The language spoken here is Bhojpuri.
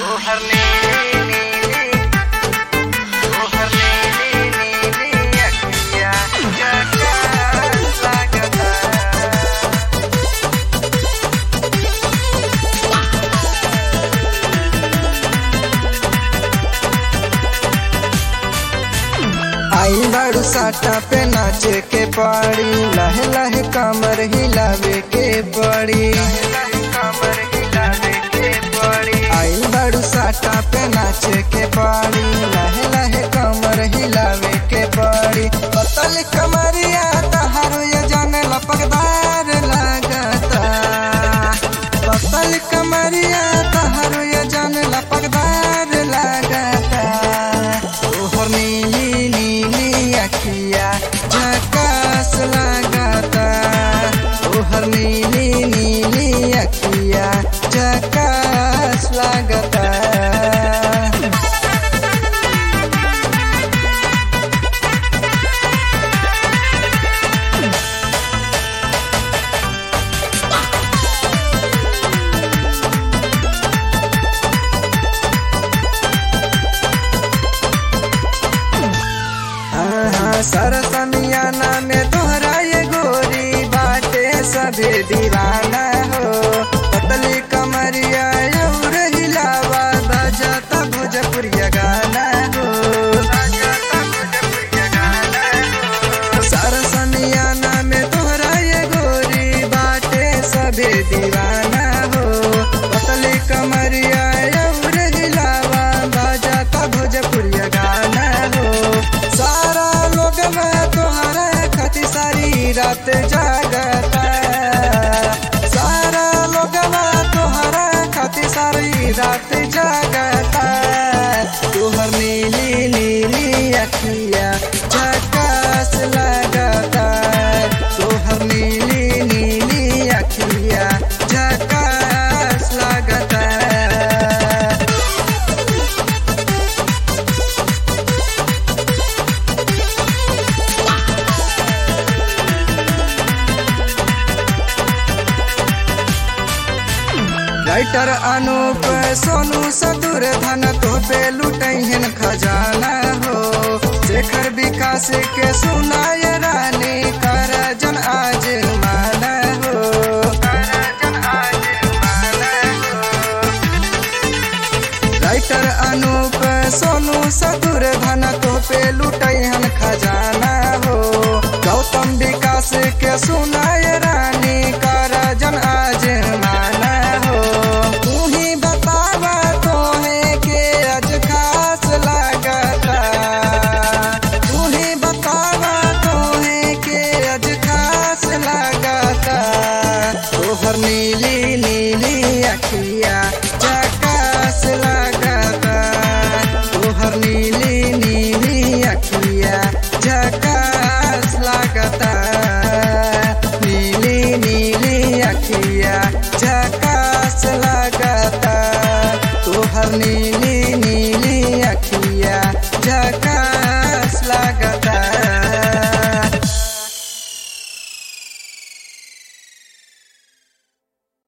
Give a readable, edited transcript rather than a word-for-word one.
तोहर नीली नीली तोहर नीली नीली अखियाँ झकास लागता। आई बारू साटा पे नाचे के पड़ी, लहे लहे कमर हिलावे के पड़ी। कमर हिलावे के पड़ी। आई बारू साटा पे नाचे के पड़ी, लहे लहे कमर हिलावे के पड़ी। पतल कमरिया तहारो ये जाने लपकदार लागता। पतल कमरिया तहारो ये जाने लपकदार लागता। तोहर नीली नीली अखियाँ झकास लागता। तोहर नीली नीली अखियाँ झकास लागता। सरसमियाना में तोहरा ये गोरी बाटे सभे दीवाना हो। पतली कमरिया और हिलावा बजाता भोजपुरिया गाना हो। सरसमियाना में तोहरा ये गोरी बाटे सभे दीवाना हो। पतली कमरिया और हिलावा बजाता भोजपुरिया गाना हो। सारा लोग मैं तोहरा खातिर सारी रात जागता। सारा लोग मैं तोहरा खातिर सारी रात जागता। तोहर नीली नीली अखियाँ झकास लागता। तोहर नीली नीली अखियाँ झकास लागता। राइटर अनूप सोनू सदुर धन तो पे लुटैहन खजाना हो। शेखर विकास के सुनाय रानी कर जन आज माना हो। राइटर अनूप सोनू सदुर धन तो पे लुटैहन खजाना हो। गौतम विकास के सुनाय रानी कर जन आज माना हो। तू ही बतावा तोहे के आज खास लागता। तू ही बतावा तोहे के आज खास लागता। तोहर नीली नीली अखियाँ झकास लागता। तोहर नीली नीली अखियाँ झकास लागता। नीली नीली अखियाँ झकास लागता। तोहर नीली